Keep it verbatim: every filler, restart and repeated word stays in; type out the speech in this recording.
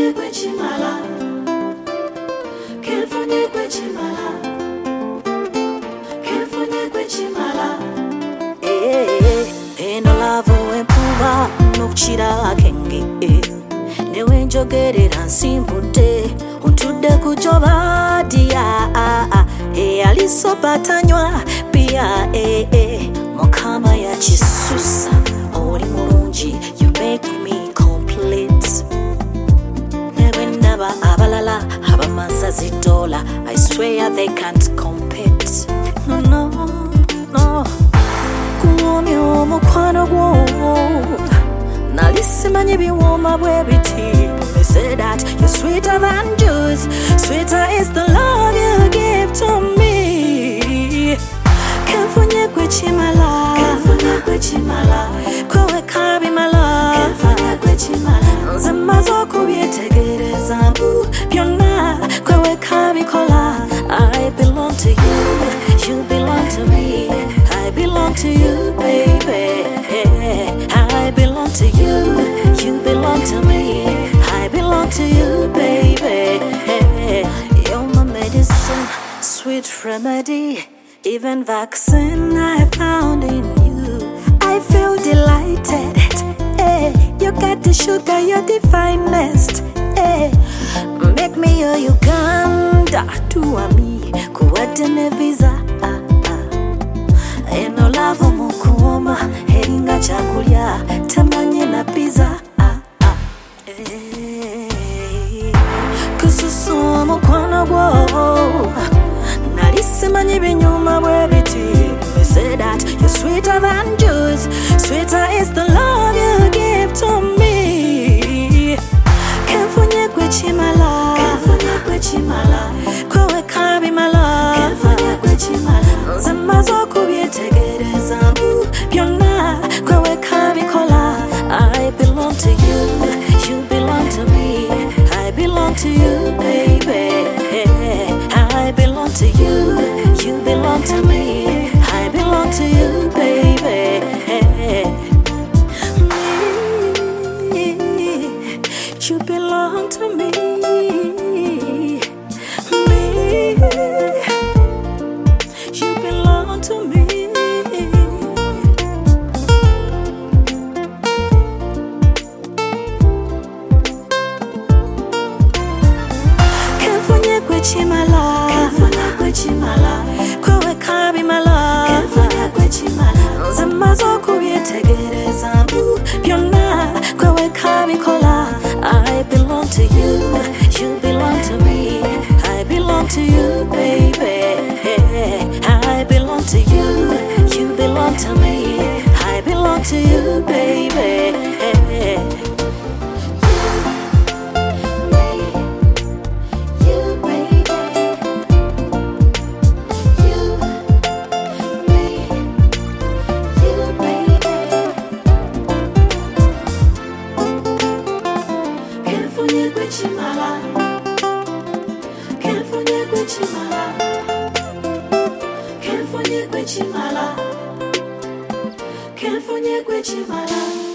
kwe chimala, California kwe chimala, California kwe chimala. Eh, eno lavo empuba nokuchira kenge. Newe njogerera nsimbudde ontudde ku joba dia. Eh, alisobatanywa pia eh eh mukama ya chisusa oli mulungi. You make me complete. Never never abalala abamansa zitola. I swear they can't compete. No no no. Kuomi omukwano gwo nalisimanye biwoma bwe biti. They say that you're sweeter than juice. Sweeter is the love you give to me. California kwe chimala, California kwe chimala, kwe kabi mala, California kwe chimala. Nzema zoko byetegereza mbu byonna kwe kabi kola. I belong to you, you belong to me. I belong to you, baby. I belong to you, you belong to me. I belong to you, baby. You're my medicine, sweet remedy. Even vaccine I found in you. I feel delighted. Hey, you got the sugar, you're the finest. Hey, make me a Uganda to a me. Kuwatene visa. Ah, ah. Eno lavo mukuoma. Heringa chakulia. Tamanye na pizza. Ah, ah. Hey, kususu mukwana wo. Nalisimanye binyuma bwe biti. They say that you're sweeter than juice. Sweeter is the love you give to me. California kwe chimala, California kwe chimala, kwe kabi mala, California kwe chimala. Nzema zoko byetegereza mbu byonna kwe kabi kola. I belong to you, you belong to me. I belong to you, baby. I belong to you, you belong to me. I belong to you, baby. Me, you belong to me. Me, you belong to me. California kwe chimala, California kwe chimala, kwe kabi mala, California kwe chimala. Nzema zoko byetegereza mbu byonna kwe kabi kola. I belong to you, you belong to me. I belong to you, baby. I belong to you, you belong to me. I belong to you, baby. California kwe chimala, California kwe chimala, California kwe chimala, California kwe chimala.